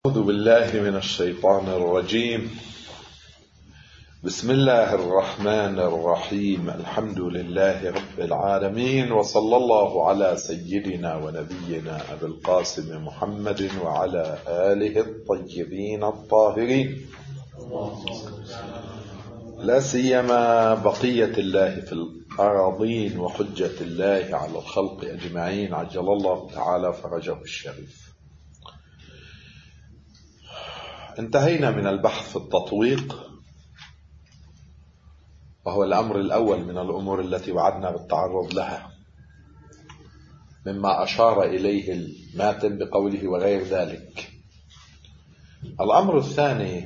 أعوذ بالله من الشيطان الرجيم. بسم الله الرحمن الرحيم. الحمد لله رب العالمين، وصلى الله على سيدنا ونبينا أبي القاسم محمد وعلى آله الطيبين الطاهرين، لا سيما بقية الله في الأراضين وحجة الله على الخلق أجمعين، عجل الله تعالى فرجه الشريف. انتهينا من البحث في التطويق، وهو الأمر الأول من الأمور التي وعدنا بالتعرض لها، مما أشار إليه الماتن بقوله وغير ذلك. الأمر الثاني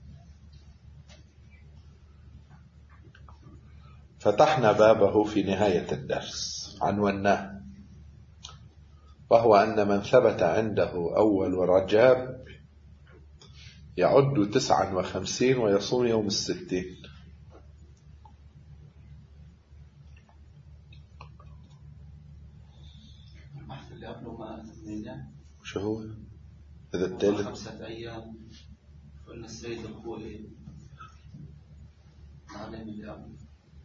فتحنا بابه في نهاية الدرس، عنوناه، وهو أن من ثبت عنده أول رجب يعد 59 ويصوم يوم 60. البحث اللي قبله ما أثنينا شو هو؟ إذا الثالث 5 أيام قلنا السيد الخوئي معلم اللي قبله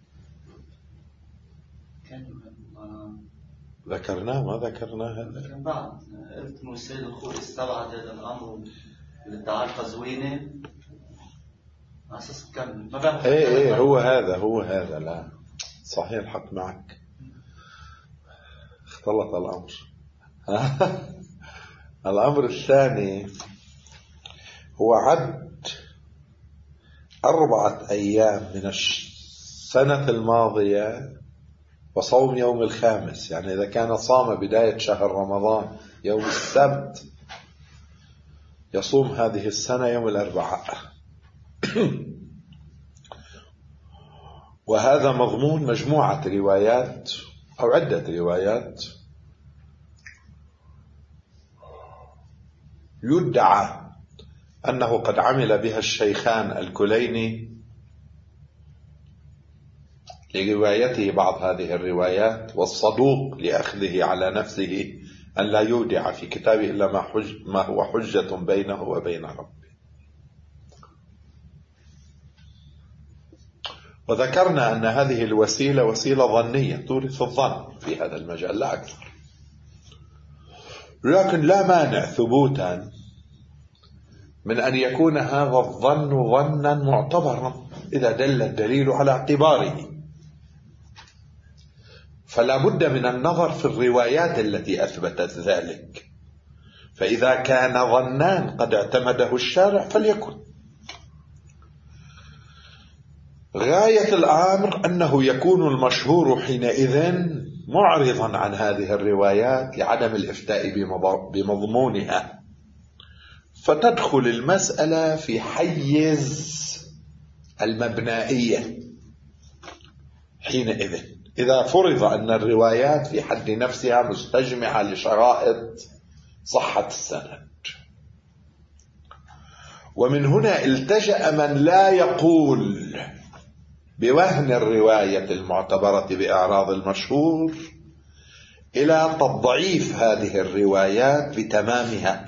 كان ذكرناه ما ذكرناه هذا؟ كان بعد قلت إنه السيد الخوئي استبعد هذا الأمر للدعاء القزويني على أساس كمل ما بعرف. إيه هو هذا لا صحيح، الحق معك، اختلط الأمر. الأمر الثاني هو عد 4 أيام من السنة الماضية وصوم يوم الخامس، يعني إذا كان صام بداية شهر رمضان يوم السبت يصوم هذه السنة يوم الأربعاء. وهذا مضمون مجموعة روايات أو عدة روايات يدعى أنه قد عمل بها الشيخان الكليني لروايته بعض هذه الروايات، والصدوق لأخذه على نفسه أن لا يودع في كتابه إلا ما هو حجة بينه وبين ربه. وذكرنا أن هذه الوسيلة وسيلة ظنية تورث الظن في هذا المجال لا أكثر، لكن لا مانع ثبوتا من أن يكون هذا الظن ظنا معتبرا إذا دل الدليل على اعتباره، فلا بد من النظر في الروايات التي أثبتت ذلك. فإذا كان ظنان قد اعتمده الشارع فليكن. غاية الأمر أنه يكون المشهور حينئذ معرضا عن هذه الروايات لعدم الإفتاء بمضمونها، فتدخل المسألة في حيز المبنائية حينئذ، إذا فرض أن الروايات في حد نفسها مستجمعة لشرائط صحة السند. ومن هنا التجأ من لا يقول بوهن الرواية المعتبرة بإعراض المشهور إلى تضعيف هذه الروايات بتمامها،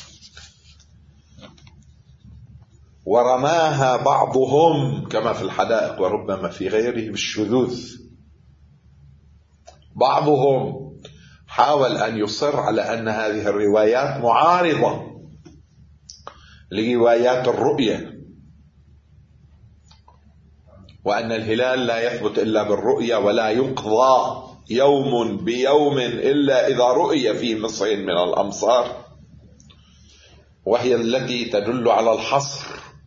ورماها بعضهم كما في الحدائق وربما في غيره بالشذوذ. بعضهم حاول أن يصر على أن هذه الروايات معارضة لروايات الرؤية، وأن الهلال لا يثبت إلا بالرؤية، ولا يقضى يوم بيوم إلا إذا رؤي في مصر من الأمصار، وهي التي تدل على الحصر،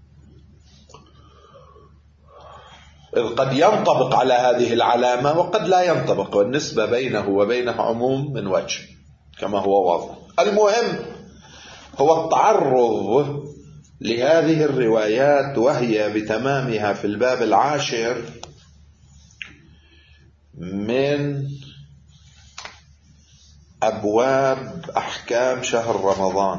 إذ قد ينطبق على هذه العلامة وقد لا ينطبق، والنسبة بينه وبينها عموم من وجه كما هو واضح. المهم هو التعرض لهذه الروايات وهي بتمامها في الباب 10 من أبواب أحكام شهر رمضان.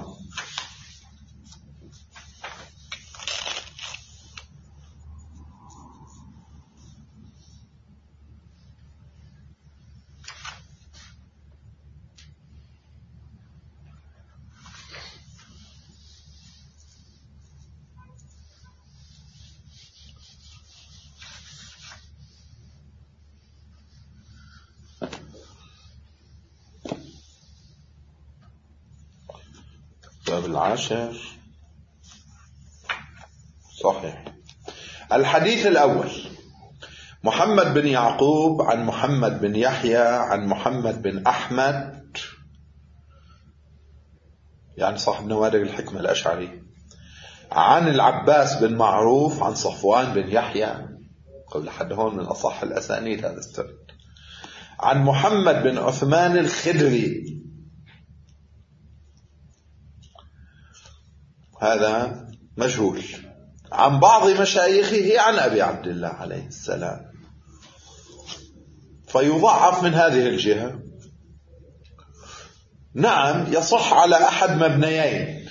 العاشر صحيح. الحديث الأول: محمد بن يعقوب عن محمد بن يحيى عن محمد بن أحمد، يعني صاحب نوادر الحكمة الأشعري، عن العباس بن معروف عن صفوان بن يحيى، قبل حد هون من أصح الأسانيد هذا السرد، عن محمد بن عثمان الخدري، هذا مجهول، عن بعض مشايخه عن أبي عبد الله عليه السلام، فيضعف من هذه الجهة. نعم يصح على أحد مبنيين: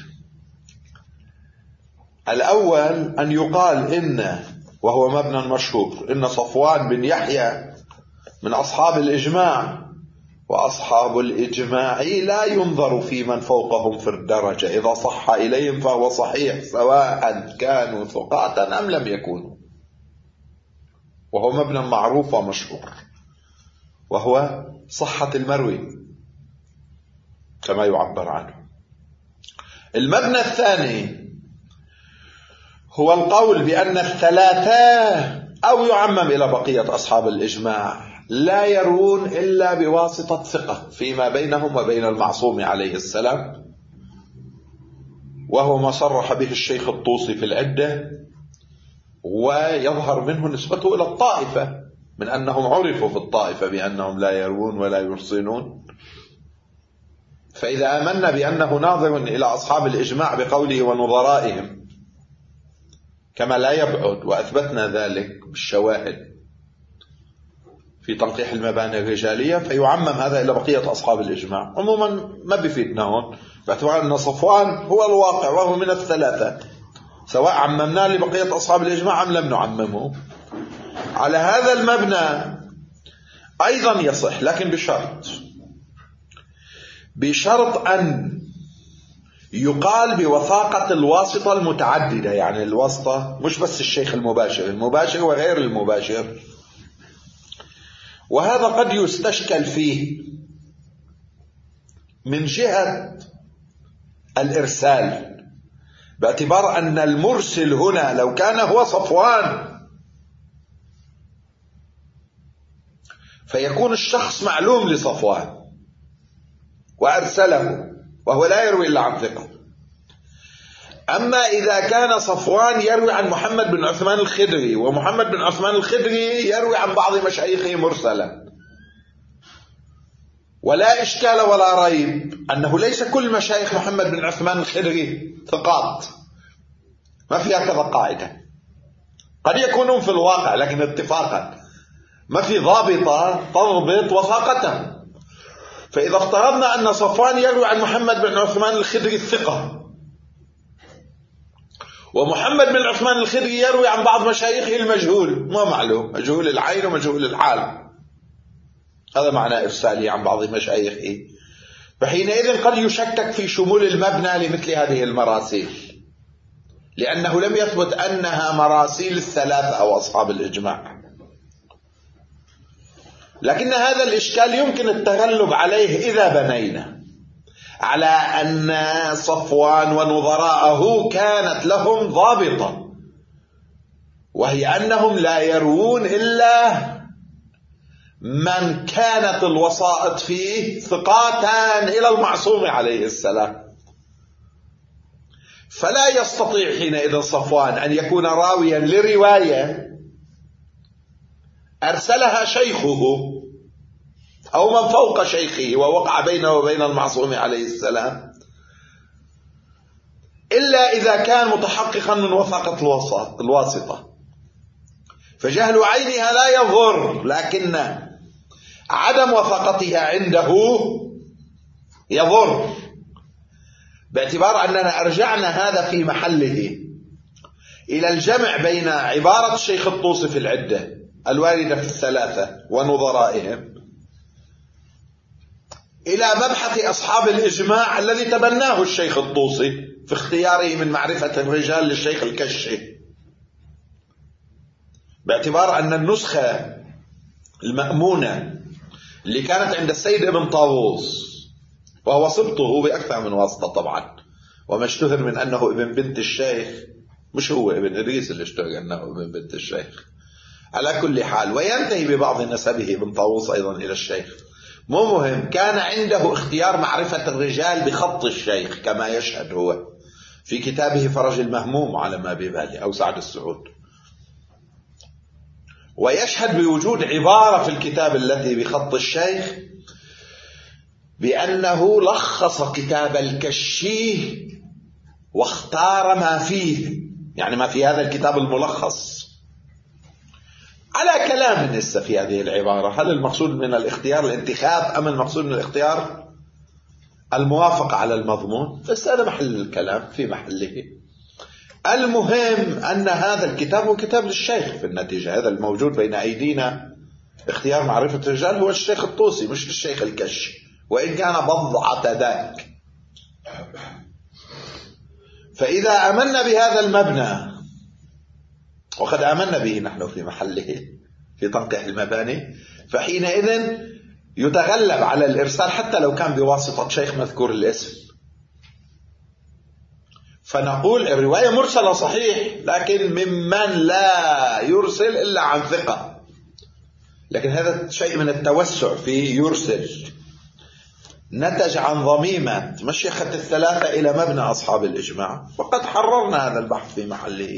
الأول أن يقال إن، وهو مبنى مشهور، إن صفوان بن يحيى من أصحاب الإجماع، وأصحاب الإجماع لا ينظر في من فوقهم في الدرجة، إذا صح إليهم فهو صحيح سواء كانوا ثقات أم لم يكونوا، وهو مبنى معروف ومشهور، وهو صحة المروي كما يعبر عنه. المبنى الثاني هو القول بأن الثلاثة، أو يعمم إلى بقية أصحاب الإجماع، لا يروون إلا بواسطة ثقة فيما بينهم وبين المعصوم عليه السلام، وهو ما صرح به الشيخ الطوسي في العدة، ويظهر منه نسبته إلى الطائفة، من أنهم عرفوا في الطائفة بأنهم لا يروون ولا يرسلون. فإذا آمنا بأنه ناظر إلى أصحاب الإجماع بقوله ونظرائهم، كما لا يبعد، وأثبتنا ذلك بالشواهد في تنقيح المباني الرجالية، فيعمم هذا إلى بقية أصحاب الإجماع. عموما ما بيفيدنا هون، باعتبار أن صفوان هو الواقع وهو من الثلاثة، سواء عممنا لبقية أصحاب الإجماع أم لم نعممه. على هذا المبنى أيضا يصح، لكن بشرط أن يقال بوثاقة الواسطة المتعددة، يعني الواسطة مش بس الشيخ المباشر وغير المباشر، وهذا قد يستشكل فيه من جهة الإرسال، باعتبار أن المرسل هنا لو كان هو صفوان فيكون الشخص معلوم لصفوان وأرسله وهو لا يروي إلا عن ثقة. أما إذا كان صفوان يروي عن محمد بن عثمان الخدري، ومحمد بن عثمان الخدري يروي عن بعض مشايخه مرسلا، ولا إشكال ولا ريب أنه ليس كل مشايخ محمد بن عثمان الخدري ثقات، ما في هكذا قاعدة، قد يكونون في الواقع لكن اتفاقا ما في ضابطة تضبط وثاقته. فإذا افترضنا أن صفوان يروي عن محمد بن عثمان الخدري الثقة، ومحمد بن عثمان الخدري يروي عن بعض مشايخه المجهول، ما معلوم، مجهول العين ومجهول الحال، هذا معنى إرسالي عن بعض مشايخه، فحينئذ قد يشكك في شمول المبنى لمثل هذه المراسيل، لأنه لم يثبت أنها مراسيل الثلاثة أو أصحاب الإجماع. لكن هذا الإشكال يمكن التغلب عليه إذا بنينا على أن صفوان ونظراءه كانت لهم ضابطة، وهي أنهم لا يروون إلا من كانت الوسائط فيه ثقاتان إلى المعصوم عليه السلام، فلا يستطيع حينئذ صفوان أن يكون راويا لرواية أرسلها شيخه أو من فوق شيخه ووقع بينه وبين المعصوم عليه السلام، إلا إذا كان متحققا من وثاقة الواسطة، فجهل عينها لا يضر، لكن عدم وثاقتها عنده يضر، باعتبار أننا أرجعنا هذا في محله إلى الجمع بين عبارة الشيخ الطوسي في العدة الواردة في الثلاثة ونظرائهم إلى مبحث أصحاب الإجماع الذي تبناه الشيخ الطوسي في اختياره من معرفة الرجال للشيخ الكشي، باعتبار أن النسخة المأمونة اللي كانت عند السيد ابن طاووس، وهو سبطه بأكثر من واسطة طبعا، وما اشتهر من أنه ابن بنت الشيخ مش هو ابن إدريس اللي اشتهر أنه ابن بنت الشيخ. على كل حال، وينتهي ببعض نسبه ابن طاووس أيضا إلى الشيخ. مو مهم، كان عنده اختيار معرفة الرجال بخط الشيخ كما يشهد هو في كتابه فرج المهموم على ما بباله أو سعد السعود، ويشهد بوجود عبارة في الكتاب التي بخط الشيخ بأنه لخص كتاب الكشيه واختار ما فيه، يعني ما في هذا الكتاب الملخص. على كلام لسه في هذه العبارة، هل المقصود من الاختيار الانتخاب أم المقصود من الاختيار الموافقة على المضمون؟ بس هذا محل الكلام في محله. المهم أن هذا الكتاب هو كتاب للشيخ في النتيجة. هذا الموجود بين أيدينا اختيار معرفة الرجال هو الشيخ الطوسي مش الشيخ الكش، وإن كان بضعة ذاك. فإذا آمنا بهذا المبنى، وقد آمنا به نحن في محله في تنقيح المباني، فحينئذ يتغلب على الإرسال حتى لو كان بواسطة شيخ مذكور الاسم. فنقول الرواية مرسلة صحيح، لكن ممن لا يرسل إلا عن ثقة. لكن هذا شيء من التوسع في يرسل نتج عن ضميمة مشيخة الثلاثة إلى مبنى أصحاب الإجماع، وقد حررنا هذا البحث في محله.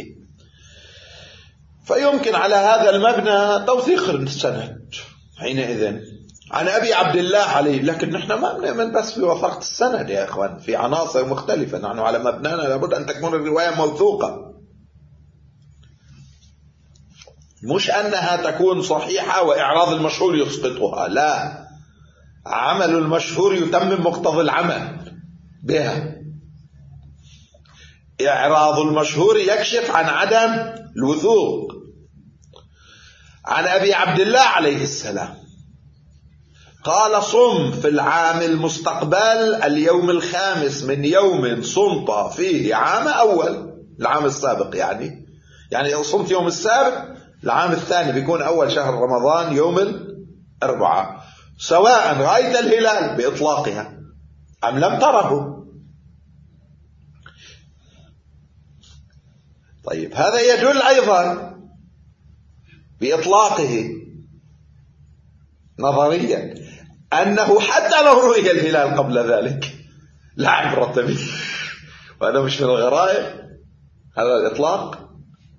فيمكن على هذا المبنى توثيق السند حينئذ عن أبي عبد الله عليه. لكن نحن ما بنؤمن بس بوثاقة السند يا إخوان، في عناصر مختلفة. نحن على مبنانا لابد أن تكون الرواية موثوقة، مش أنها تكون صحيحة وإعراض المشهور يسقطها، لا، عمل المشهور يتمم مقتضى العمل بها. إعراض المشهور يكشف عن عدم الوثوق. عن أبي عبد الله عليه السلام قال: صم في العام المستقبل اليوم الخامس من يوم صمت فيه عام أول، العام السابق يعني صمت يوم السابق العام الثاني بيكون أول شهر رمضان يوم الأربعاء، سواء رأيت الهلال بإطلاقها أم لم تره. طيب، هذا يدل أيضا بإطلاقه نظريا أنه حتى لو رؤي الهلال قبل ذلك لا عبرة به، وهذا مش من الغرائب هذا الإطلاق.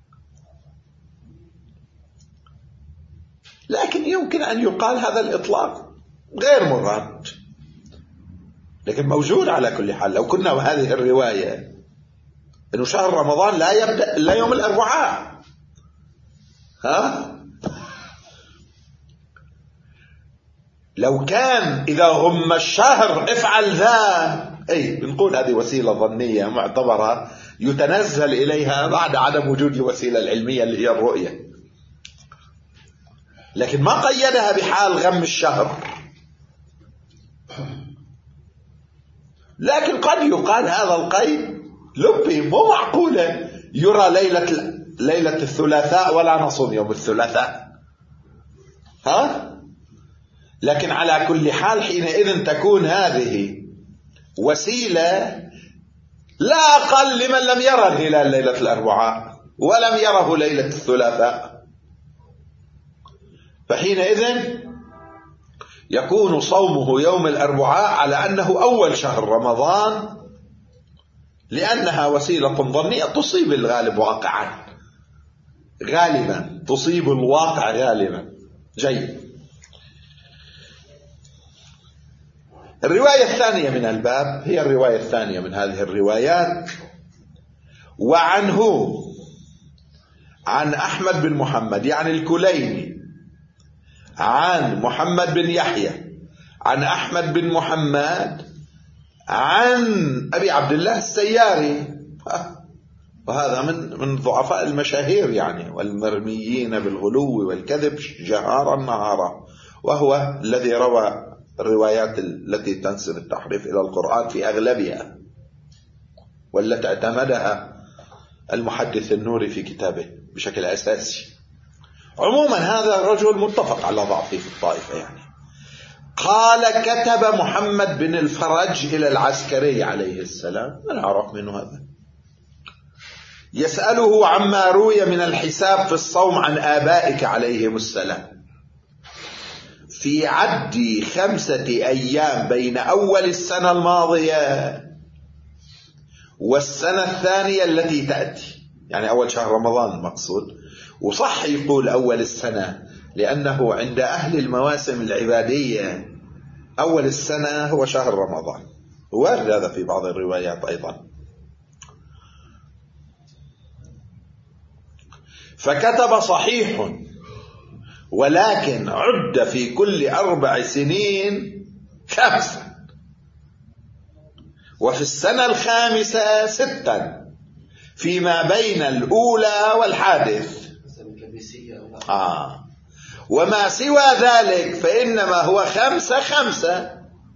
لكن يمكن أن يقال هذا الإطلاق غير مراد، لكن موجود على كل حال. لو كنا بهذه الرواية أنه شهر رمضان لا يبدأ إلا يوم الأربعاء، لو كان إذا غم الشهر افعل ذا، بنقول هذه وسيلة ظنية معتبرة يتنزل إليها بعد عدم وجود الوسيلة العلمية اللي هي الرؤية، لكن ما قيدها بحال غم الشهر. لكن قد يقال هذا القيد لبي، مو معقولة يرى ليلة الثلاثاء ولا نصوم يوم الثلاثاء، لكن على كل حال حينئذ تكون هذه وسيلة لا أقل لمن لم يرى الهلال ليلة الأربعاء ولم يره ليلة الثلاثاء. فحينئذ يكون صومه يوم الأربعاء على أنه أول شهر رمضان، لأنها وسيلة ظنية تصيب الغالب واقعا، غالبا تصيب الواقع غالبا. جيد. الرواية الثانية من الباب هي الرواية الثانية من هذه الروايات، وعنه عن أحمد بن محمد يعني الكليني، عن محمد بن يحيى عن أحمد بن محمد عن أبي عبد الله السياري، وهذا من ضعفاء المشاهير يعني، والمرميين بالغلو والكذب جهارا نهارا، وهو الذي روى الروايات التي تنسب التحريف إلى القرآن في أغلبها، والتي اعتمدها المحدث النوري في كتابه بشكل أساسي. عموما هذا الرجل متفق على ضعفه في الطائفة يعني. قال كتب محمد بن الفرج إلى العسكري عليه السلام، أنا أعرف منه هذا، يسأله عما روي من الحساب في الصوم عن آبائك عليهم السلام في عد 5 أيام بين أول السنة الماضية والسنة الثانية التي تأتي، يعني أول شهر رمضان المقصود. وصح يقول أول السنة لأنه عند أهل المواسم العبادية أول السنة هو شهر رمضان، وارد هذا في بعض الروايات أيضا. فكتب صحيح ولكن عد في كل 4 سنين 5 وفي السنة الخامسة 6 فيما بين الأولى والحادث. وما سوى ذلك فإنما هو 5 5.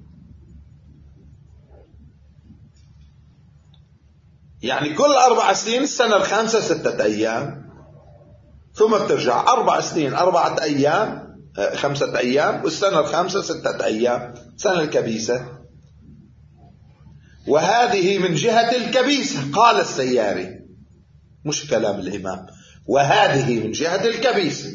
يعني كل 4 سنين السنة الخامسة 6 أيام، ثم بترجع 4 سنين 4 أيام 5 أيام، والسنة الخامسة 6 أيام، سنة الكبيسة. وهذه من جهة الكبيسة، قال السياري، مش كلام الإمام، وهذه من جهة الكبيسة.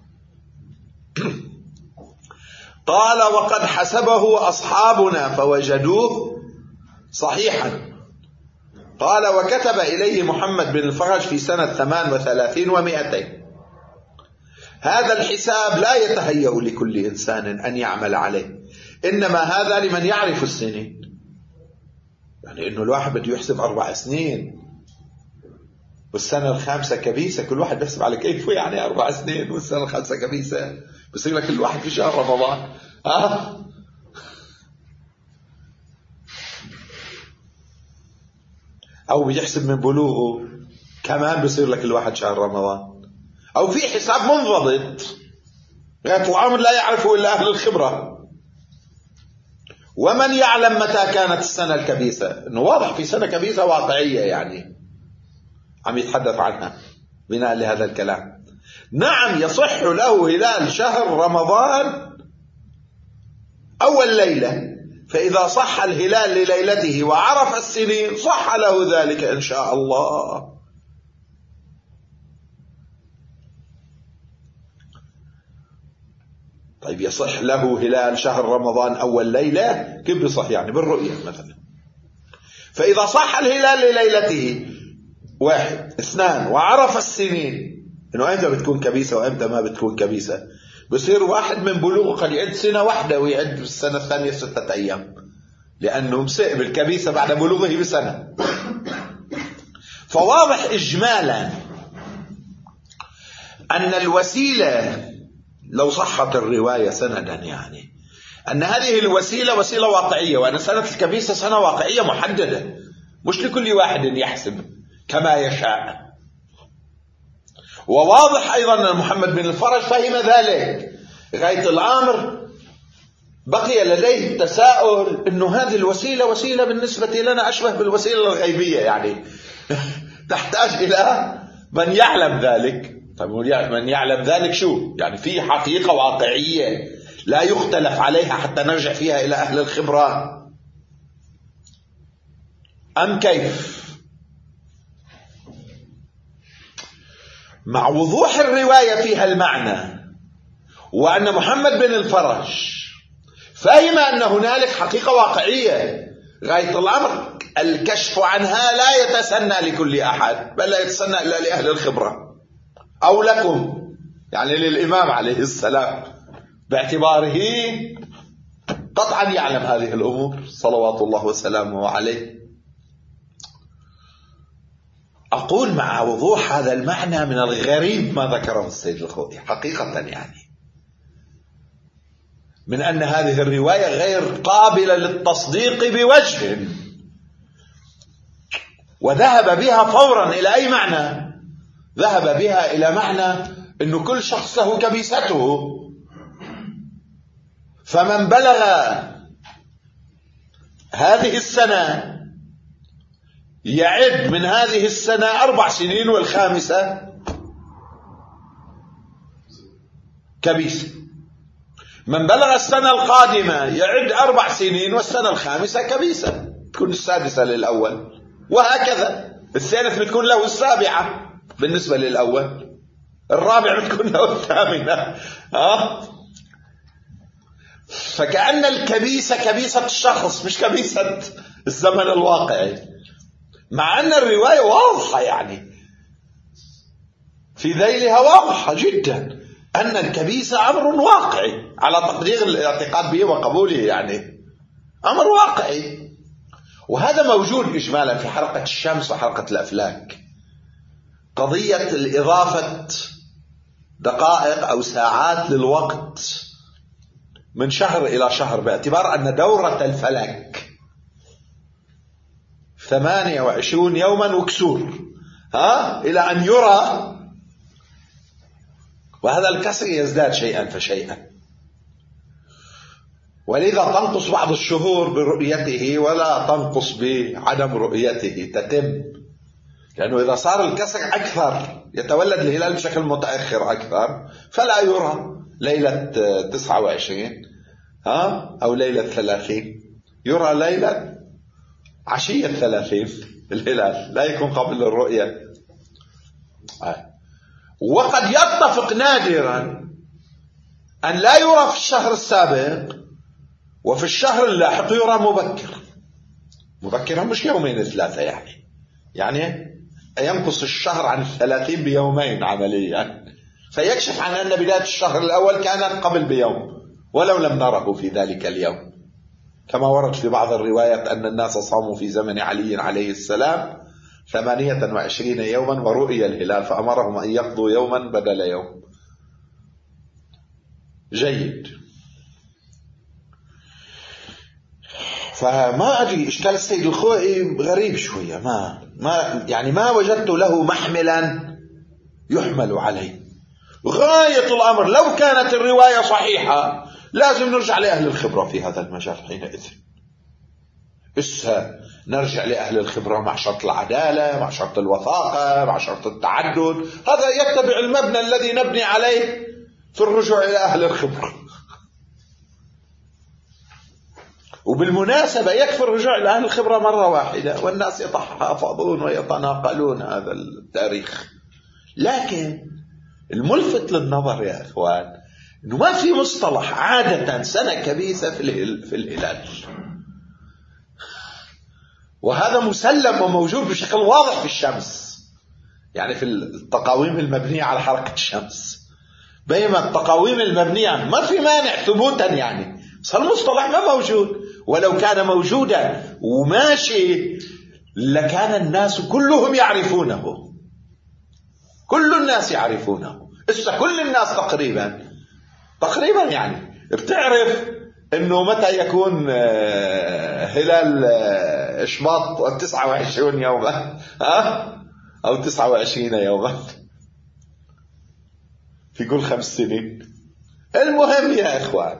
قال وقد حسبه أصحابنا فوجدوه صحيحا. قال وكتب إليه محمد بن الفرج في سنة 38 و200. هذا الحساب لا يتهيأ لكل إنسان أن يعمل عليه، إنما هذا لمن يعرف السنين. يعني إنه الواحد بده يحسب 4 سنين والسنة الخامسة كبيسة، كل واحد بيحسب على كيفه، يعني 4 سنين والسنة الخامسة كبيسة، بصير لك كل واحد في شهر رمضان. أو بيحسب من بلوغه كمان بصير لك الواحد شهر رمضان، أو في حساب منضبط غاية الأمر لا يعرفه إلا أهل الخبرة. ومن يعلم متى كانت السنة الكبيسة؟ إنه واضح في سنة كبيسة واقعية يعني عم يتحدث عنها بناء لهذا الكلام. نعم يصح له هلال شهر رمضان أول ليلة، فإذا صح الهلال لليلته وعرف السنين صح له ذلك إن شاء الله. طيب يصح له هلال شهر رمضان أول ليلة، كيف بصح؟ يعني بالرؤية مثلا. فإذا صح الهلال لليلته 1 2 وعرف السنين إنه أمتى بتكون كبيسة وأمتى ما بتكون كبيسة، بصير واحد من بلوغه قد يعد سنة واحدة ويعد في السنة الثانية 6 أيام، لأنه مسئ بالكبيسة بعد بلوغه بسنة. فواضح إجمالا أن الوسيلة لو صحت الرواية سندا، يعني أن هذه الوسيلة وسيلة واقعية، وأن سنة الكبيسة سنة واقعية محددة، مش لكل واحد يحسب كما يشاء. وواضح أيضا أن محمد بن الفرج فهم ذلك. غاية الأمر بقي لديه التساؤل أنه هذه الوسيلة وسيلة بالنسبة لنا أشبه بالوسيلة الغيبية، يعني تحتاج إلى من يعلم ذلك. طيب من يعلم ذلك شو؟ يعني في حقيقة واقعية لا يختلف عليها حتى نرجع فيها إلى أهل الخبرة، أم كيف؟ مع وضوح الرواية فيها المعنى، وأن محمد بن الفرج فهم أن هنالك حقيقة واقعية غاية الأمر الكشف عنها لا يتسنى لكل أحد، بل لا يتسنى إلا لأهل الخبرة أو لكم، يعني للإمام عليه السلام، باعتباره قطعا يعلم هذه الأمور صلوات الله وسلامه عليه. أقول مع وضوح هذا المعنى من الغريب ما ذكره السيد الخوئي حقيقة، يعني من أن هذه الرواية غير قابلة للتصديق بوجه، وذهب بها فورا إلى أي معنى؟ ذهب بها إلى معنى أنه كل شخص له كبيسته، فمن بلغ هذه السنة يعد من هذه السنة 4 سنين والخامسة كبيسة، من بلغ السنة القادمة يعد 4 سنين، والسنة الخامسة كبيسة تكون السادسة للأول، وهكذا. الثالث بتكون له السابعة بالنسبة للأول، الرابع بتكون له الثامنة. فكأن الكبيسة كبيسة الشخص مش كبيسة الزمن الواقعي، مع أن الرواية واضحة يعني في ذيلها واضحة جدا أن الكبيسة أمر واقعي على تقدير الاعتقاد به وقبوله، يعني أمر واقعي. وهذا موجود إجمالا في حلقة الشمس وحلقة الأفلاك، قضية الإضافة دقائق أو ساعات للوقت من شهر إلى شهر، باعتبار أن دورة الفلك 28 يوما وكسور إلى أن يرى، وهذا الكسر يزداد شيئا فشيئا، ولذا تنقص بعض الشهور برؤيته ولا تنقص بعدم رؤيته، تتم، لأنه إذا صار الكسر أكثر يتولد الهلال بشكل متأخر أكثر، فلا يرى ليلة 29 أو ليلة 30، يرى ليلة عشية 30 الهلال، لا يكون قبل الرؤية. وقد يتفق نادرا أن لا يرى في الشهر السابق، وفي الشهر اللاحق يرى مبكرا مش يومين 3 يعني ينقص الشهر عن 30 بيومين عمليا، فيكشف عن أن بداية الشهر الأول كانت قبل بيوم ولو لم نره في ذلك اليوم، كما ورد في بعض الروايات أن الناس صاموا في زمن علي عليه السلام 28 يوما ورؤي الهلال فأمرهم أن يقضوا يوما بدل يوم. جيد. فما أدري، إشكال السيد الخوئي غريب شوية، ما وجدت له محملا يحمل عليه. غاية الأمر لو كانت الرواية صحيحة لازم نرجع لأهل الخبرة في هذا المجال حينئذ. نرجع لأهل الخبرة مع شرط العدالة، مع شرط الوثاقة، مع شرط التعدد، هذا يتبع المبنى الذي نبني عليه في الرجوع إلى أهل الخبرة. وبالمناسبة يكفي الرجوع إلى أهل الخبرة مرة واحدة والناس يتحافظون ويتناقلون هذا التاريخ. لكن الملفت للنظر يا إخوان إنه ما في مصطلح عادة سنة كبيسة في الهلال، وهذا مسلم وموجود بشكل واضح في الشمس، يعني في التقاويم المبنية على حركة الشمس، بينما التقاويم المبنية ما في مانع ثبوتا يعني، بس المصطلح ما موجود، ولو كان موجودا وماشي لكان الناس كلهم يعرفونه، كل الناس يعرفونه. كل الناس تقريبا يعني بتعرف انه متى يكون هلال اشباط 29 يوما او 29 يوما في كل 5 سنين. المهم يا اخوان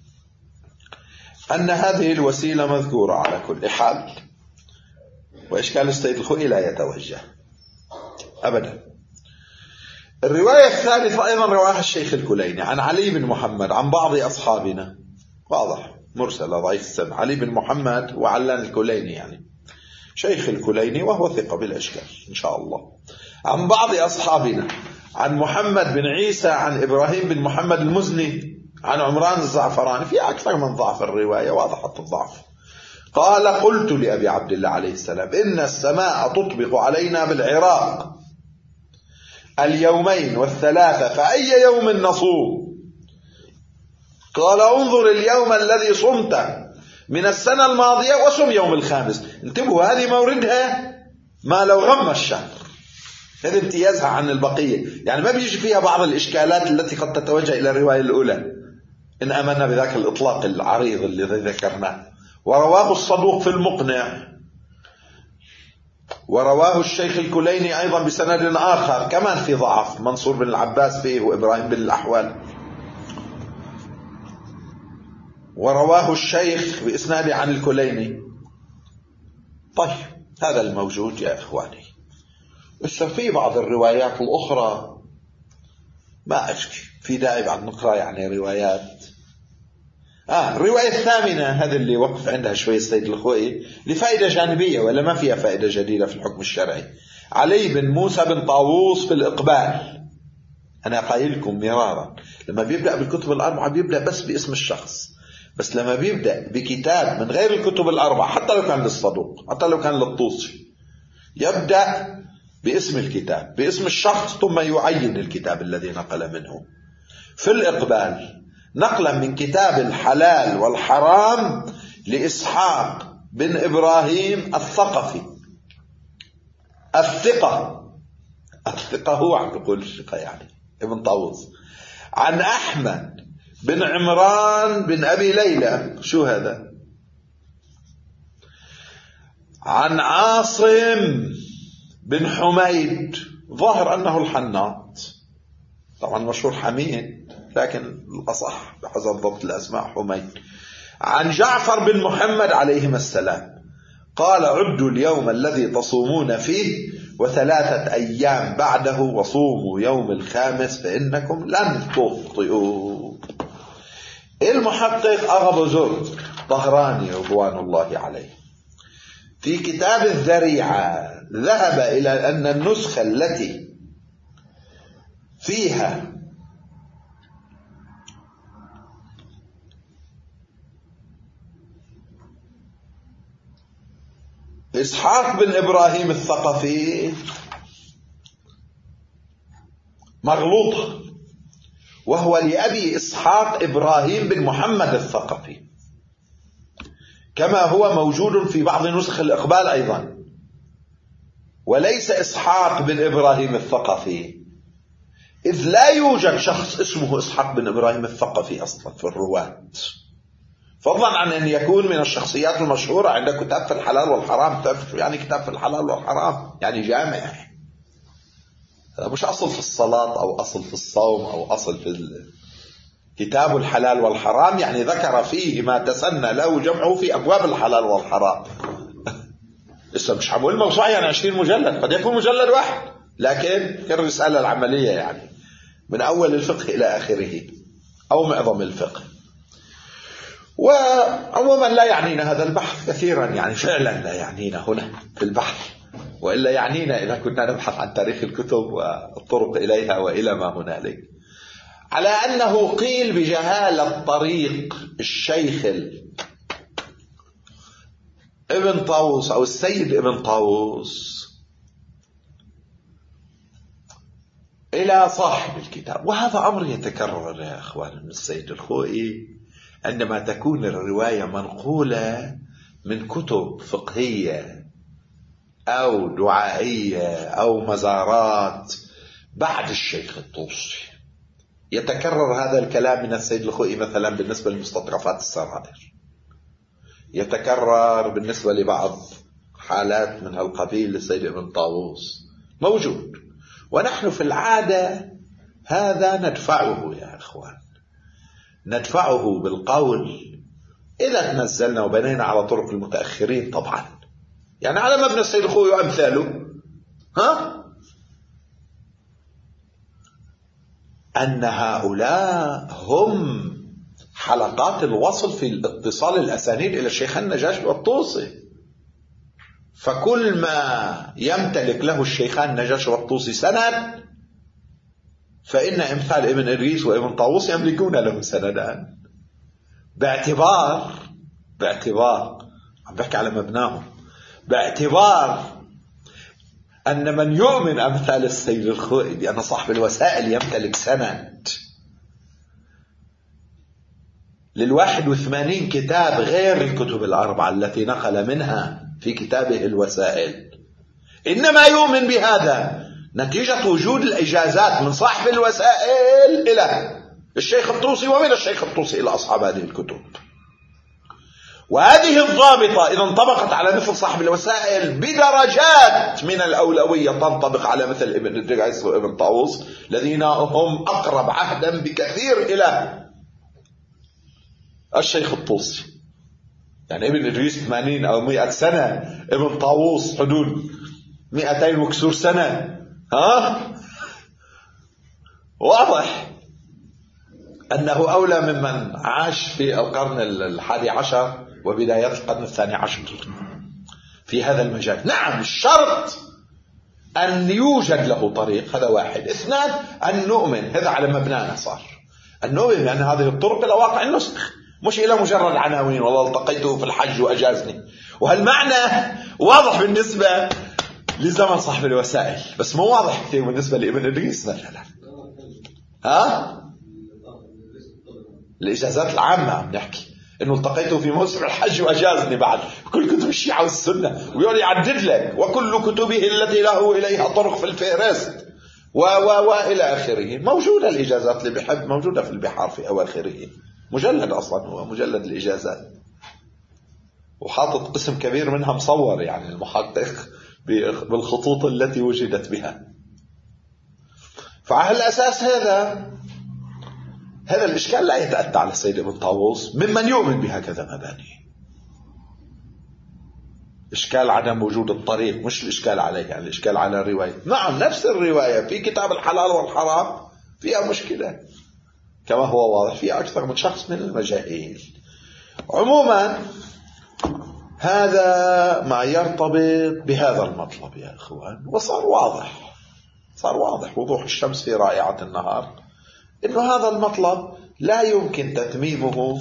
ان هذه الوسيلة مذكورة على كل حال، واشكال السيد الخوئي لا يتوجه ابدا. الرواية الثالثة أيضا رواها الشيخ الكليني عن علي بن محمد عن بعض أصحابنا، واضح مرسل ضعيف السند، علي بن محمد وعلان الكليني يعني شيخ الكليني وهو ثقة بالأشكال إن شاء الله، عن بعض أصحابنا عن محمد بن عيسى عن إبراهيم بن محمد المزني عن عمران الزعفراني، في أكثر من ضعف الرواية واضحة الضعف. قال قلت لأبي عبد الله عليه السلام إن السماء تطبق علينا بالعراق اليومين والثلاثة فأي يوم نصوم؟ قال انظر اليوم الذي صمت من السنة الماضية وصم يوم الخامس. انتبهوا هذه موردها ما لو غم الشهر، هذا امتيازها عن البقية، يعني ما بيجي فيها بعض الإشكالات التي قد تتوجه إلى الرواية الأولى إن أمنا بذاك الإطلاق العريض الذي ذكرناه. ورواه الصدوق في المقنع، ورواه الشيخ الكليني أيضا بسند آخر كمان في ضعف، منصور بن العباس فيه وإبراهيم بن الأحوال، ورواه الشيخ بإسناد عن الكليني. طيب هذا الموجود يا إخواني. بس في بعض الروايات الأخرى ما أشكي في داعي بعد نقرأ يعني روايات الرواية الثامنة هذا اللي وقف عندها شوية السيد الخوئي لفائدة جانبية ولا ما فيها فائدة جديدة في الحكم الشرعي. علي بن موسى بن طاووس في الإقبال، أنا قايلكم مرارا لما بيبدأ بالكتب الأربعة بيبدأ بس باسم الشخص، بس لما بيبدأ بكتاب من غير الكتب الأربعة حتى لو كان للصدوق حتى لو كان للطوسي يبدأ باسم الكتاب باسم الشخص ثم يعين الكتاب الذي نقل منه. في الإقبال نقلا من كتاب الحلال والحرام لإسحاق بن إبراهيم الثقفي الثقة هو عم يقول الثقة يعني ابن طاووس، عن أحمد بن عمران بن أبي ليلى، شو هذا؟ عن عاصم بن حميد، ظاهر أنه الحناط، طبعا مشهور حميد لكن الأصح بحسب ضبط الأسماء حميد. عن جعفر بن محمد عليهما السلام قال: عدوا اليوم الذي تصومون فيه و3 أيام بعده وصوموا يوم الخامس فإنكم لن تخطئوا. المحقق أغا بزرگ طهراني رضوان الله عليه في كتاب الذريعة ذهب إلى أن النسخة التي فيها إسحاق بن إبراهيم الثقفي مغلوطة، وهو لأبي إسحاق إبراهيم بن محمد الثقفي، كما هو موجود في بعض نسخ الإقبال أيضا، وليس إسحاق بن إبراهيم الثقفي، إذ لا يوجد شخص اسمه إسحاق بن إبراهيم الثقفي أصلا في الرواة، فضلا عن أن يكون من الشخصيات المشهورة عند كتاب في الحلال والحرام. يعني كتاب في الحلال والحرام يعني جامع، هذا مش أصل في الصلاة أو أصل في الصوم أو أصل في كتاب الحلال والحرام، يعني ذكر فيه ما تسنى له جمعه في أبواب الحلال والحرام. لسه مش حبول الموسوعة يعني 20 مجلد، قد يكون مجلد واحد، لكن الرسالة العملية يعني من أول الفقه إلى آخره أو معظم الفقه. وعموما لا يعنينا هذا البحث كثيرا، يعني فعلا لا يعنينا هنا في البحث، وإلا يعنينا إذا كنا نبحث عن تاريخ الكتب والطرق إليها وإلى ما هنالك. على أنه قيل بجهالة طريق الشيخ ابن طاووس أو السيد ابن طاووس إلى صاحب الكتاب، وهذا أمر يتكرر يا أخوان من السيد الخوئي عندما تكون الرواية منقولة من كتب فقهية أو دعائية أو مزارات بعد الشيخ الطوسي. يتكرر هذا الكلام من السيد الخوئي مثلا بالنسبة لمستطرفات السرائر، يتكرر بالنسبة لبعض حالات من هالقبيل للسيد ابن طاووس، موجود. ونحن في العادة هذا ندفعه يا أخوان، ندفعه بالقول إذا تنزلنا وبنينا على طرق المتأخرين طبعا، يعني على مبنى السيد الخوئي وأمثاله، أن هؤلاء هم حلقات الوصل في الاتصال الأسانيد إلى الشيخ النجاشي والطوسي، فكل ما يمتلك له الشيخان النجاشي والطوسي سند، فإن أمثال ابن إدريس وابن طاووس يملكون له سندان، باعتبار عم بحكي على مبناهم، باعتبار أن من يؤمن أمثال السيد الخوئي بأن صاحب الوسائل يمتلك سند لل81 كتاب غير الكتب الأربعة التي نقل منها في كتابه الوسائل، إنما يؤمن بهذا نتيجة وجود الإجازات من صاحب الوسائل إلى الشيخ الطوسي ومن الشيخ الطوسي إلى أصحاب هذه الكتب. وهذه الضابطة إذا انطبقت على مثل صاحب الوسائل بدرجات من الأولوية تنطبق على مثل ابن إدريس وابن طاووس الذين هم أقرب عهدا بكثير إلى الشيخ الطوسي. يعني ابن إدريس 80 أو 100 سنة، ابن طاووس حدود 200 وكسور سنة. واضح. أنه أولى ممن عاش في القرن 11 وبدايات القرن 12 في هذا المجال. نعم، الشرط أن يوجد له طريق، هذا واحد. اثنان، أن نؤمن، هذا على مبنانا صار، أن نؤمن بأن هذه الطرق إلى واقع النسخ، مش إلى مجرد عناوين والله التقيته في الحج وأجازني. وهالمعنى واضح بالنسبة لزمن صاحب الوسائل، بس مو واضح كثير بالنسبة لابن إدريس مثلا. الإجازات العامة عم نحكي إنه التقيته في موسم الحج وأجازني بعد كل كتب الشيعة والسنة، ويقول يعدد لك وكل كتبه التي له إليها طرق في الفهرست وإلى آخره. موجودة الإجازات اللي بحب، موجودة في البحار في أواخره، مجلد أصلا هو مجلد الإجازات، وحاطط قسم كبير منها مصور يعني المحقق بالخطوط التي وجدت بها. فعلى الأساس هذا الإشكال لا يتأتى على السيد ابن طاووس ممن يؤمن بهكذا مباني. إشكال عدم وجود الطريق، مش الإشكال عليه، يعني الإشكال على الرواية. نعم، نفس الرواية في كتاب الحلال والحرام فيها مشكلة كما هو واضح، فيها أكثر من شخص من المجاهيل. عموما هذا ما يرتبط بهذا المطلب يا إخوان، وصار واضح، صار واضح وضوح الشمس في رائعة النهار، إنه هذا المطلب لا يمكن تتميمه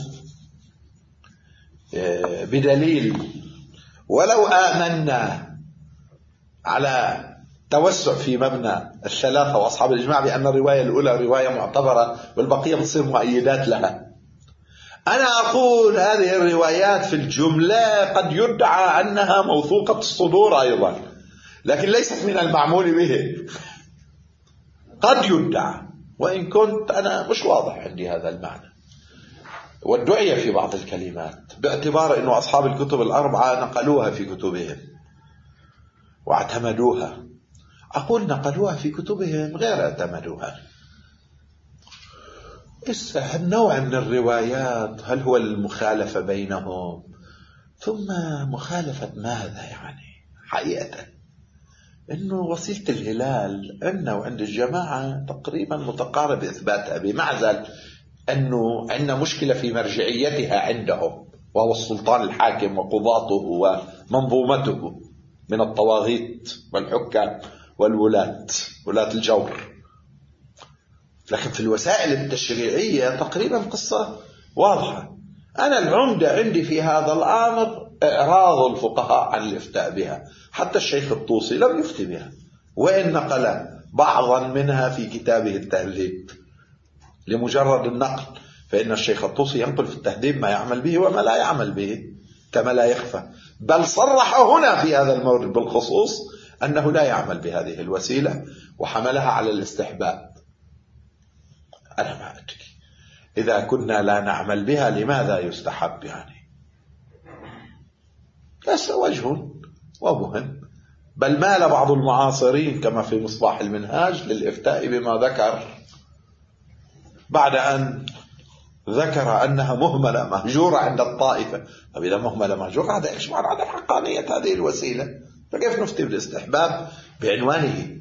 بدليل. ولو آمنا على توسع في مبنى الثلاثة وأصحاب الإجماع بأن الرواية الأولى رواية معتبرة والبقية بتصير مؤيدات لها، أنا أقول هذه الروايات في الجملة قد يدعى أنها موثوقة الصدور أيضا، لكن ليست من المعمول به، قد يدعى، وإن كنت أنا مش واضح عندي هذا المعنى. والدعية في بعض الكلمات باعتبار أنه أصحاب الكتب الأربعة نقلوها في كتبهم واعتمدوها. أقول نقلوها في كتبهم غير اعتمدوها. النوع من الروايات هل هو المخالفة بينهم؟ ثم مخالفة ماذا يعني حقيقة؟ إنه وسيلة الهلال عندنا وعند الجماعة تقريبا متقارب إثباتها، بمعزل أنه عندنا مشكلة في مرجعيتها عندهم، وهو السلطان الحاكم وقضاته ومنظومته من الطواغيت والحكام والولاة، ولاة الجور. لكن في الوسائل التشريعية تقريبا قصة واضحة. أنا العمدة عندي في هذا الأمر إعراض الفقهاء عن الإفتاء بها، حتى الشيخ الطوسي لم يفتي بها، وإن نقل بعضا منها في كتابه التهذيب لمجرد النقل، فإن الشيخ الطوسي ينقل في التهذيب ما يعمل به وما لا يعمل به كما لا يخفى، بل صرح هنا في هذا المورد بالخصوص أنه لا يعمل بهذه الوسيلة وحملها على الاستحباب. أنا ما أدري إذا كنا لا نعمل بها لماذا يستحب يعني؟ ليس وجه ومهم، بل مال بعض المعاصرين كما في مصباح المنهاج للإفتاء بما ذكر بعد أن ذكر أنها مهملة مهجورة عند الطائفة. طب إذا مهملة مهجورة هذا يشمل عدم حقانية هذه الوسيلة، فكيف نفتي بالاستحباب بعنوانه؟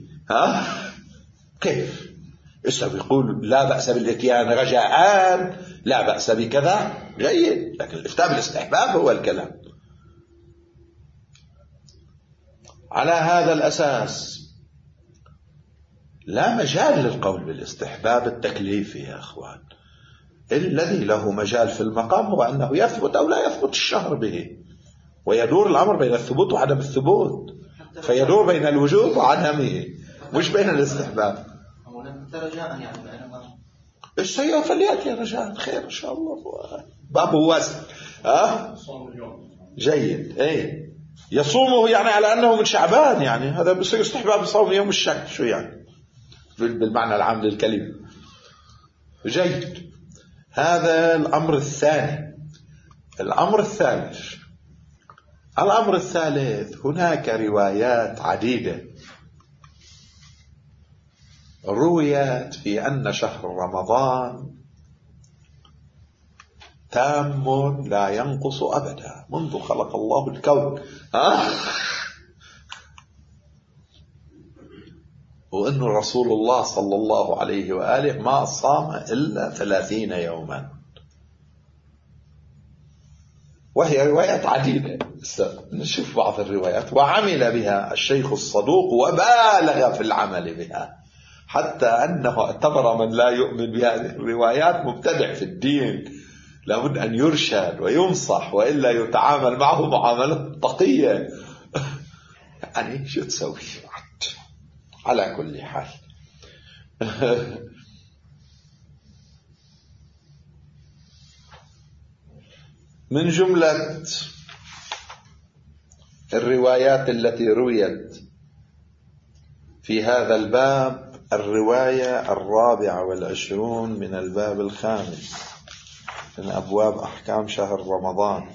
كيف؟ إسا بيقول لا بأس بالإتيان رجاء، لا بأس بكذا، جيد، لكن الإفتاء بالاستحباب هو الكلام. على هذا الأساس لا مجال للقول بالاستحباب التكليفي يا أخوان. الذي له مجال في المقام هو أنه يثبت أو لا يثبت الشهر به، ويدور الأمر بين الثبوت وعدم الثبوت، فيدور بين الوجوب وعدمه مش بين الاستحباب. رجاء يعني بينما السيئة فليأتي رجاء، خير إن شاء الله، بابه واسع. جيد. ايه يصومه يعني على أنه من شعبان، يعني هذا بصير استحباب صوم يوم الشك، شو يعني بالمعنى العام للكلمة. جيد. هذا الأمر الثاني. الأمر الثالث هناك روايات عديدة رويت في أن شهر رمضان تام لا ينقص أبدا منذ خلق الله الكون. وأن رسول الله صلى الله عليه وآله ما صام إلا 30 يوما، وهي روايات عديدة. نشوف بعض الروايات. وعمل بها الشيخ الصدوق وبالغ في العمل بها، حتى أنه اعتبر من لا يؤمن بهذه الروايات مبتدع في الدين، لابد أن يرشد وينصح وإلا يتعامل معه معاملة تقية. يعني شو تسوي؟ على كل حال من جملة الروايات التي رويت في هذا الباب الرواية 24 من الباب 5 من أبواب أحكام شهر رمضان.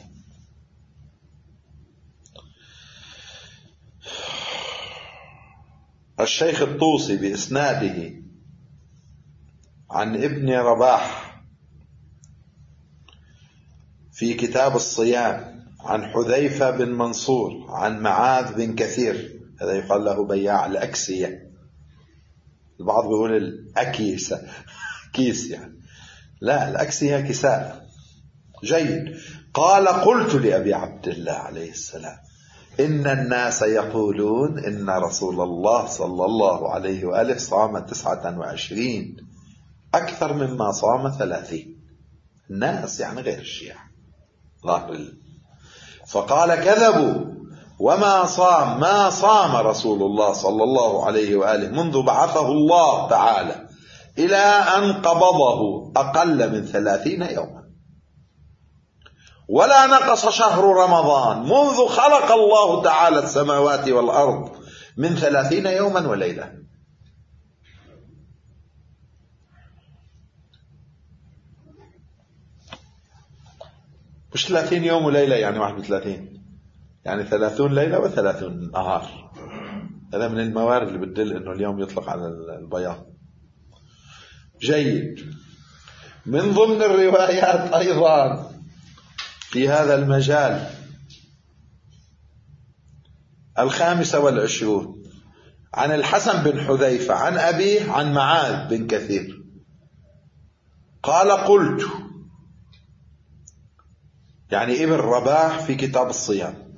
الشيخ الطوسي بإسناده عن ابن رباح في كتاب الصيام عن حذيفة بن منصور عن معاذ بن كثير، هذا يقال له بياع الأكسية، البعض بيقول الأكيسة كيس يعني، لا الأكسية كساء. جيد. قال قلت لأبي عبد الله عليه السلام إن الناس يقولون إن رسول الله صلى الله عليه وآله صام 29 أكثر مما صام 30. الناس يعني غير الشيعة ظاهر. فقال كذبوا، وما صام ما صام رسول الله صلى الله عليه وآله منذ بعثه الله تعالى إلى أن قبضه أقل من 30 يوما، ولا نقص شهر رمضان منذ خلق الله تعالى السماوات والأرض من 30 يوما وليلة. مش 30 يوم وليلة يعني 31، يعني 30 ليلة و30 نهار. هذا من الموارد اللي بتدل انه اليوم يطلق على البياض. جيد. من ضمن الروايات ايضا في هذا المجال 25 عن الحسن بن حذيفة عن أبيه عن معاذ بن كثير قال قلت، يعني ابن رباح في كتاب الصيام،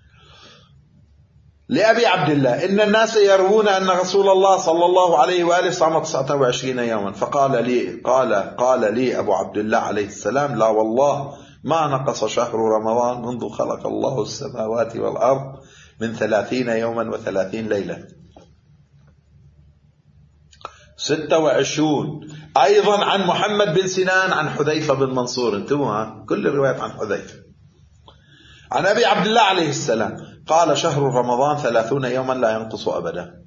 لأبي عبد الله إن الناس يروون أن رسول الله صلى الله عليه وآله صام 29 يوما، فقال لي قال لي أبو عبد الله عليه السلام لا والله ما نقص شهر رمضان منذ خلق الله السماوات والأرض من 30 يوما و30 ليلة. 26 أيضا عن محمد بن سنان عن حذيفة بن منصور، انتبهوا كل الروايات عن حذيفة، عن أبي عبد الله عليه السلام قال شهر رمضان 30 يوما لا ينقص أبدا.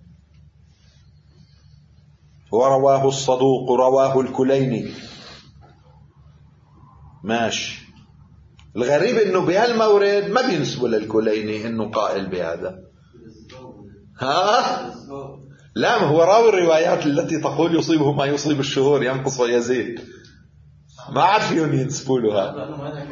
ورواه الصدوق رواه الكليني. ماشي. الغريب انه بهالمورد ما بينسبوا للكليني انه قائل بهذا. ها؟ لا، ما هو راوي الروايات التي تقول يصيبه ما يصيب الشهور ينقص ويزيد، ما عاد فيهم ينسبوا له هذا.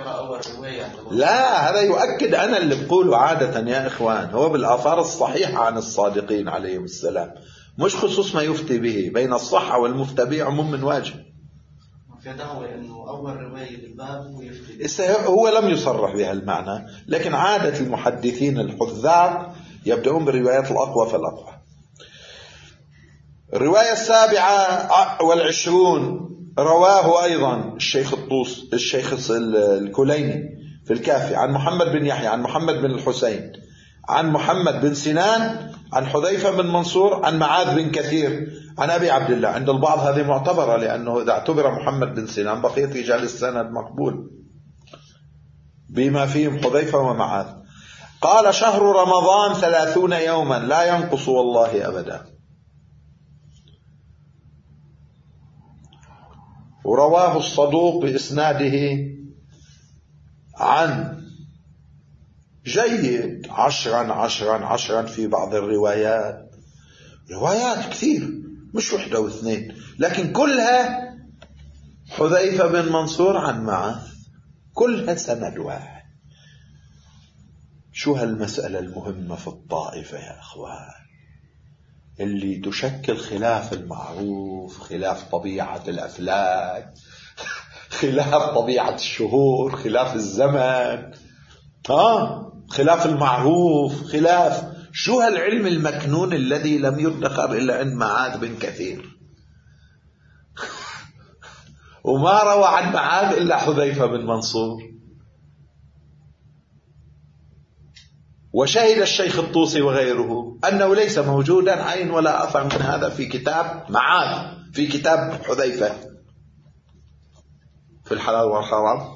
لا، هذا يؤكد أنا اللي بقوله عادة يا إخوان، هو بالآثار الصحيحة عن الصادقين عليهم السلام، مش خصوص ما يفتي به. بين الصحة والمفتى به عموم من واجب. في دعوة أنه أول رواية بالباب ويفتي، هو لم يصرح بها المعنى، لكن عادة المحدثين الحذاق يبدأون بالروايات الأقوى فالأقوى. الرواية 27 رواه أيضا الشيخ الكليني في الكافي عن محمد بن يحيى عن محمد بن الحسين عن محمد بن سنان عن حذيفة بن منصور عن معاذ بن كثير عن أبي عبد الله. عند البعض هذه معتبرة، لأنه إذا اعتبر محمد بن سنان بقية رجال السند مقبول بما فيهم حذيفة ومعاذ. قال شهر رمضان 30 يوما لا ينقص والله أبدا. ورواه الصدوق بإسناده عن جيد 10 في بعض الروايات، روايات كثير مش وحدة واثنين، لكن كلها حذيفة بن منصور عن معاذ، كلها سند واحد. شو هالمسألة المهمة في الطائفة يا أخوان؟ اللي تشكل خلاف المعروف، خلاف طبيعة الأفلاك، خلاف طبيعة الشهور، خلاف الزمن، خلاف المعروف، خلاف شو هالعلم المكنون الذي لم يدخر إلا عند معاذ بن كثير، وما روى عن معاذ إلا حذيفة بن منصور. وشهد الشيخ الطوسي وغيره أنه ليس موجودا عين ولا أثر من هذا في كتاب معاذ، في كتاب حذيفة في الحلال والحرام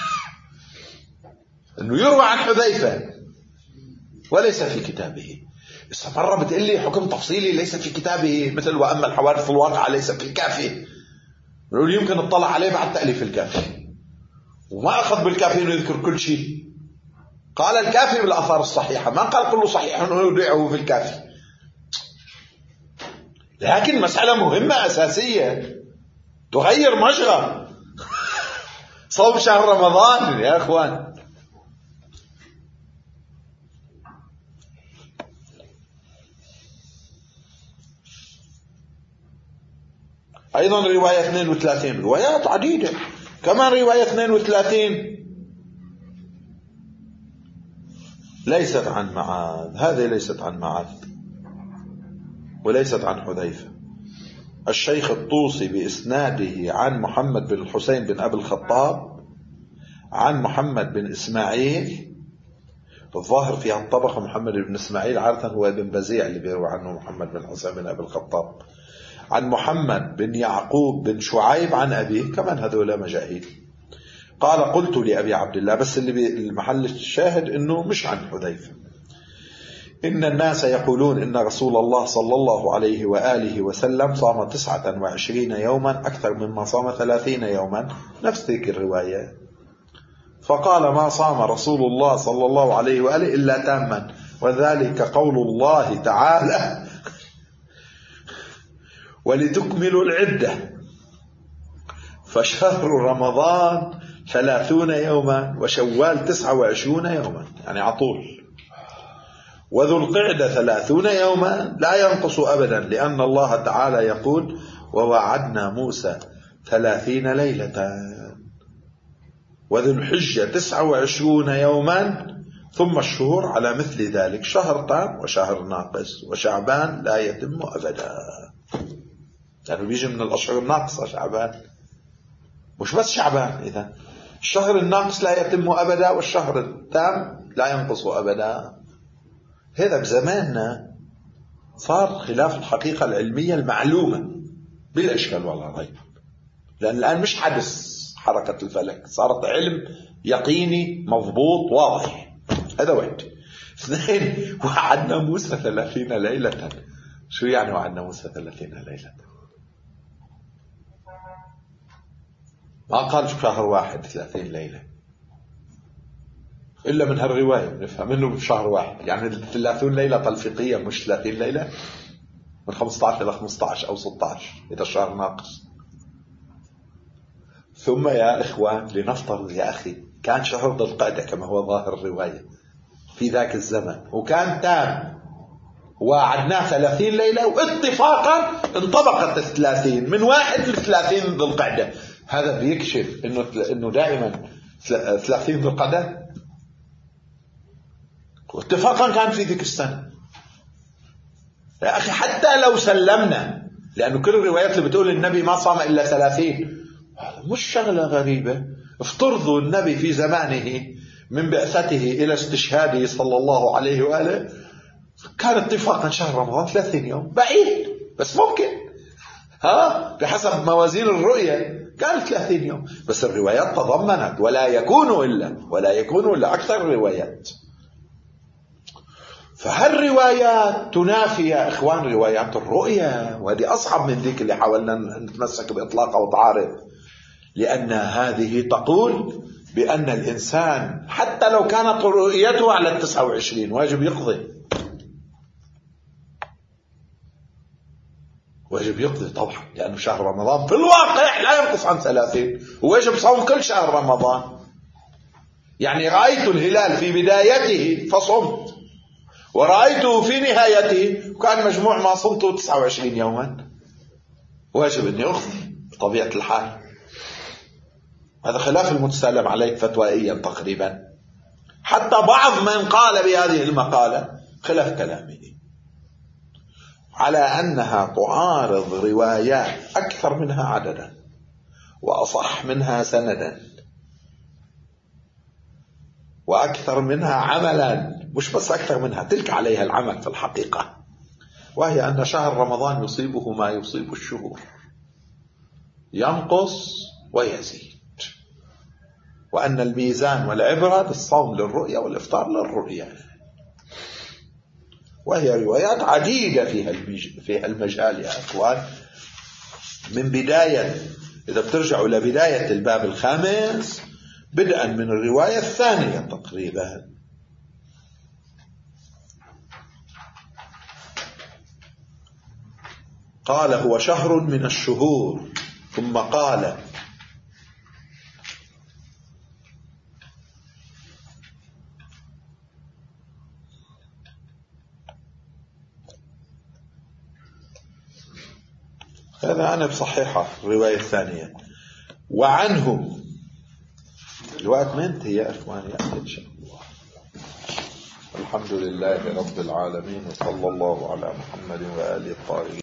أنه يروى عن حذيفة وليس في كتابه. مرة بتقول لي حكم تفصيلي ليس في كتابه، مثل وأما الحوادث في الواقع ليس في الكافي، نقول يمكن اطلع عليه بعد تأليف الكافي، وما أخذ بالكافي أنه يذكر كل شيء. قال الكافي بالآثار الصحيحة، ما قال كله صحيح أنه يودعه في الكافي. لكن مسألة مهمة أساسية تغير مجرى صوم شهر رمضان يا أخوان. أيضا رواية 32، روايات عديدة كمان. رواية 32 ليست عن معاذ، هذه ليست عن معاذ وليست عن حذيفة. الشيخ الطوسي بإسناده عن محمد بن الحسين بن أبي الخطاب عن محمد بن إسماعيل، الظاهر في الطبقة محمد بن إسماعيل عادة هو ابن بزيع اللي بيروي عنه محمد بن الحسين بن أبي الخطاب، عن محمد بن يعقوب بن شعيب عن أبيه، كمان هذول مجاهيل. قال قلت لأبي عبد الله، بس اللي المحل الشاهد إنه مش عن حذيفة. إن الناس يقولون إن رسول الله صلى الله عليه وآله وسلم صام 29 يوما أكثر مما صام 30 يوما، نفس ذيك الرواية. فقال ما صام رسول الله صلى الله عليه وآله إلا تاما، وذلك قول الله تعالى ولتكملوا العدة، فشهر رمضان 30 يوما وشوال 29 يوما، يعني عطول، وذو القعدة 30 يوما لا ينقص أبدا، لأن الله تعالى يقول ووعدنا موسى 30 ليلة، وذو الحجة 29 يوما، ثم الشهور على مثل ذلك، شهر تام وشهر ناقص، وشعبان لا يتم أبدا. يعني بيجي من الأشهر الناقصة شعبان، مش بس شعبان. إذا الشهر الناقص لا يتم أبدا، والشهر التام لا ينقص أبدا. هذا بزماننا صار خلاف الحقيقة العلمية المعلومة بلا إشكال ولا ريب، لأن الآن مش حدث حركة الفلك، صارت علم يقيني مضبوط واضح. هذا واحد. اثنين، وعدنا موسى 30 ليلة. شو يعني وعدنا موسى 30 ليلة؟ ما قال شهر واحد 30 ليلة، إلا من هالرواية بنفهم إنه بشهر واحد، يعني 30 ليلة تلفيقية مش 30 ليلة، من 15 إلى 15 أو 16 إذا الشهر ناقص. ثم يا إخوان لنفترض يا أخي كان شهر ذو القعدة كما هو ظاهر الرواية في ذاك الزمن، وكان تام، وعدناه 30 ليلة، واتفاقا انطبقت 30 من 1 ل 30 ذو القعدة. هذا بيكشف إنه دائما 30 ذو القعدة، واتفاقا كان في ذيك السنة. يا أخي حتى لو سلمنا، لأنه كل الروايات اللي بتقول النبي ما صام إلا 30 مش شغلة غريبة. افترضوا النبي في زمانه من بعثته إلى استشهاده صلى الله عليه وآله كان اتفاقا شهر رمضان 30 يوم، بعيد بس ممكن، بحسب موازين الرؤية كان 30 يوم، بس الروايات تضمنت ولا يكون إلا أكثر الروايات. فهالروايات تنافي يا إخوان روايات الرؤية، وهذه أصعب من ذيك اللي حاولنا نتمسك بإطلاقها وتعارض، لأن هذه تقول بأن الإنسان حتى لو كانت رؤيته على 29 واجب يقضي طبعا، لأنه شهر رمضان في الواقع لا ينقص عن 30، وواجب صوم كل شهر رمضان. يعني رأيت الهلال في بدايته فصمت، ورأيته في نهايته وكان مجموع ما صمته 29 يوما، واجب أني أخفي بطبيعة الحال. هذا خلاف المتسلم عليه فتوائيا تقريبا، حتى بعض من قال بهذه المقالة خلاف كلامه على أنها تعارض روايات أكثر منها عددا وأصح منها سندا وأكثر منها عملا، مش بس أكثر منها، تلك عليها العمل في الحقيقة، وهي أن شهر رمضان يصيبه ما يصيب الشهور، ينقص ويزيد، وأن الميزان والعبرة بالصوم للرؤية والإفطار للرؤية. وهي روايات عديدة فيها المجال يا أخوان، من بداية، إذا بترجعوا لبداية الباب الخامس بدءا من الرواية الثانية تقريبا. قال هو شهر من الشهور، ثم قال هذا أنا بصحيحة الرواية الثانية. وعنه الوقت ما انتهي يا أخواني، إن شاء الله. الحمد لله رب العالمين، وصلى الله على محمد وآله الطاهرين.